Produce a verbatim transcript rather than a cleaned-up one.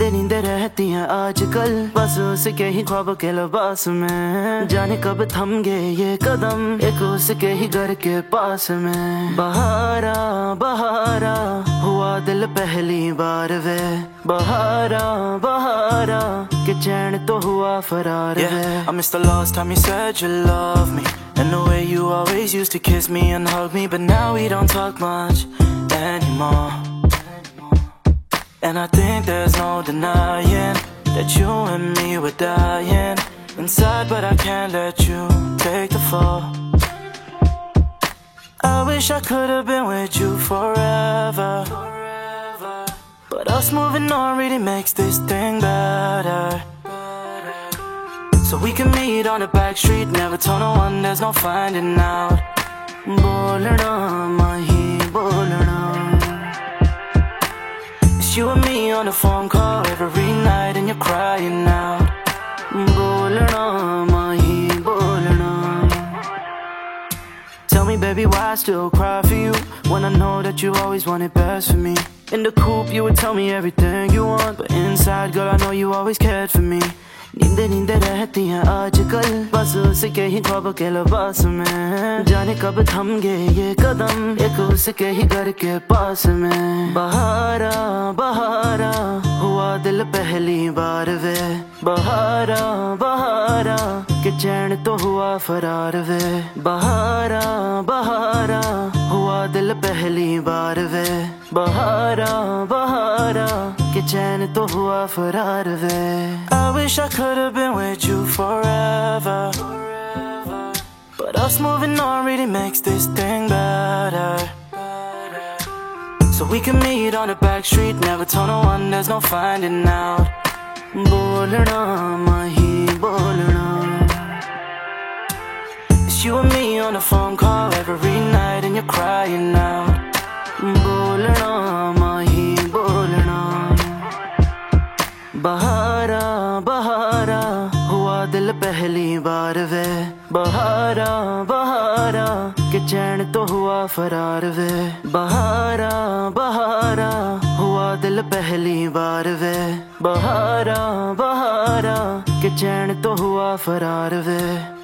नींदे नींदे रहती हैं आजकल, बस उसके ही ख्वाब के लिबास में। जाने कब थम गए ये कदम, एक उसके ही घर के पास में। बहारा बहारा हुआ दिल पहली बार वे, बहारा बहारा के चैन तो हुआ फरार वे। Yeah, I missed the last time you said you love me, and the way you always used to kiss me and hug me, but now we don't talk much anymore. And I think there's no denying that you and me were dying inside, but I can't let you take the fall. I wish I could have been with you forever, but us moving on really makes this thing better. So we can meet on the back street, never tell no one, there's no finding out. बोलना माही बोलना, It's you and me on the phone call every night and you're crying out. बोलना माही बोलना. Tell me baby, why I still cry for you when I know that you always wanted best for me. In the coupe you would tell me everything you want, but inside girl I know you always cared for me. नींदे नींदे रहती हैं आजकल, बस उसके ही ख्वाब के लिबास में। जाने कब थम गए ये कदम, एक उसके ही घर के पास में। बहारा बहारा हुआ दिल पहली बार वे, बहारा बहारा के चैन तो हुआ फरार वे। बहारा बहारा हुआ दिल पहली बार वे, बहारा बहारा के चैन तो हुआ फरार वे। I wish I could have been with you forever, but us moving on really makes this thing better. So we can meet on the back street, never tell no one, there's no finding out. बोलना माही बोलना, It's you and me on the phone call every night and you're crying out. बोलना माही बोलना. बहारा बहारा हुआ दिल पहली बार वे, बहारा बहारा के चैन तो हुआ फरार वे। बहारा बहारा हुआ दिल पहली बार वे, बहारा बहारा के चैन तो हुआ फरार वे।